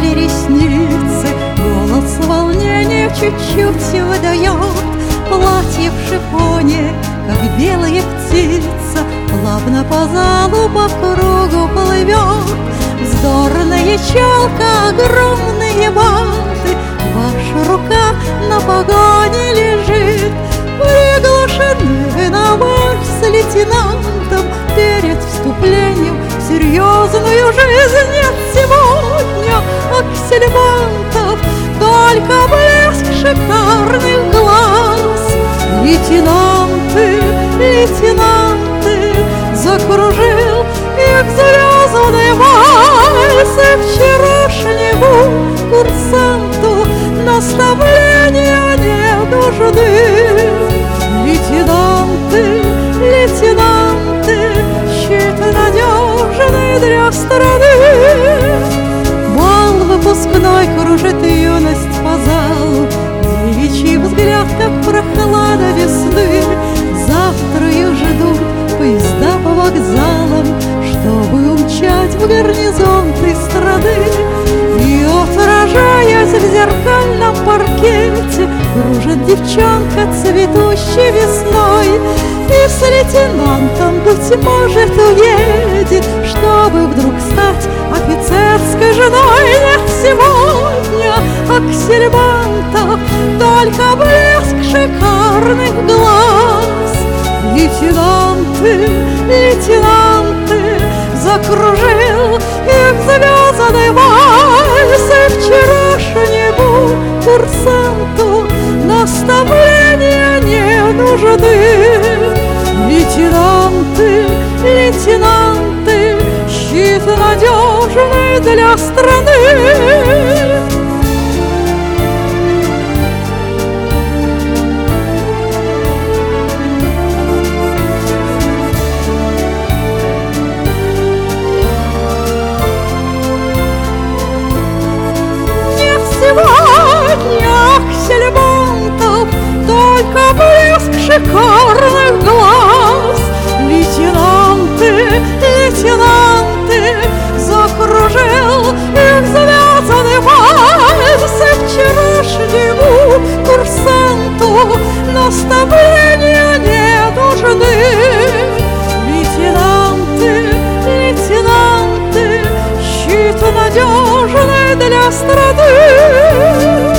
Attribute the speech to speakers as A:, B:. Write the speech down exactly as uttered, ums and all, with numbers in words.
A: дрожали ресницы, голос волнения чуть-чуть выдает. Платье в шифоне, как белая птица, плавно по залу по кругу плывет. Вздорная челка, огромные банты, ваша рука на погоне лежит. Приглашены на вальс с лейтенантом перед вступлением в серьезную жизнь. Нет сегодня аксельбантов, только блеск шикарных глаз. Лейтенанты, лейтенанты, закружил их звездный вальс. И вчерашнему курсанту наставления не нужны. Лейтенанты, лейтенанты, щит надежный для страны. Бал выпускной кружит юность по залу, девичий взгляд, как прохлада весны. Завтра их ждут поезда по вокзалам, чтобы умчать в гарнизон той страны. И, отражаясь в зеркальном паркете, кружит девчонка цветущей весной. И с лейтенантом, быть может, уедет, чтобы вдруг стать офицерской женой. Нет сегодня аксельбантов, только блеск шикарных глаз. Лейтенанты, лейтенанты, закружил их звездный вальс. И вчерашнему курсанту наставления не нужны. Лейтенанты, лейтенанты, щит надежный для страны. Сегодня аксельбантов, только блеск шикарных глаз. Лейтенанты, лейтенанты, закружил их звездный вальс. И вчерашнему курсанту наставления не нужны. Лейтенанты, лейтенанты, щит надежный для страны.